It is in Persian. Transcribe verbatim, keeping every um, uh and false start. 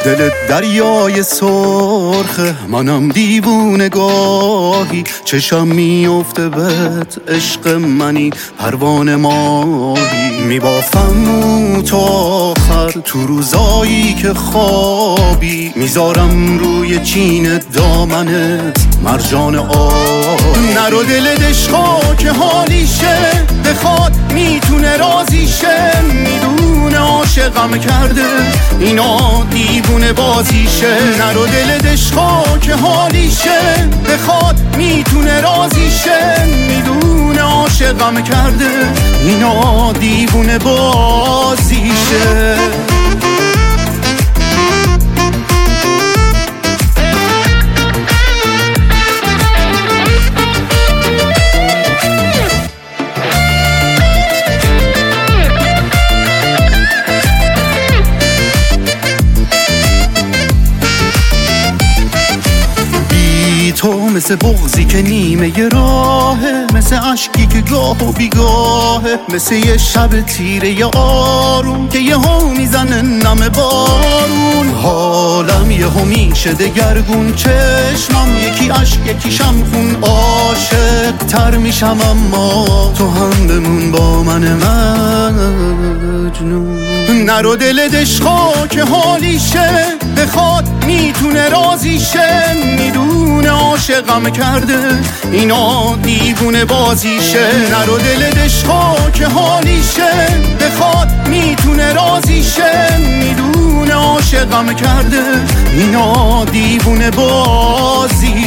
دلت دریای سرخه، منم دیوونه گاهی، چشم میفته بهت عشق منی پروانه ماهی. میبافم تا آخر تو روزایی که خوابی، میذارم روی چین دامنت مرجان آبی. نرو دل عشقا که حالیشه، بخواد میتونه رازیشه، میدونه عاشقم کرده اینا دیوونه بازیشه. نرو دل عشقا که حالیشه، بخواد میتونه رازیشه، میدونه عاشقم کرده اینا دیوونه بازیشه. تو مثل بغضی که نیمه ی راهه، مثل عشقی که گاه و بیگاهه، مثل یه شب تیره ی آروم که یه ها میزنه نم بارون. حالم یه ها میشه دگرگون، چشمم یکی عشق یکی شمخون، عاشق تر میشم اما تو هم بمون با من مجنون. نرو دل عشقا که حالیشه، بخواد میتونه رازیشه، میدونه عاشقم کرده اینا دیوونه بازیشه. نرو دل عشقا که حالیشه، بخواد میتونه رازیشه، میدونه عاشقم کرده اینا دیوونه بازیشه.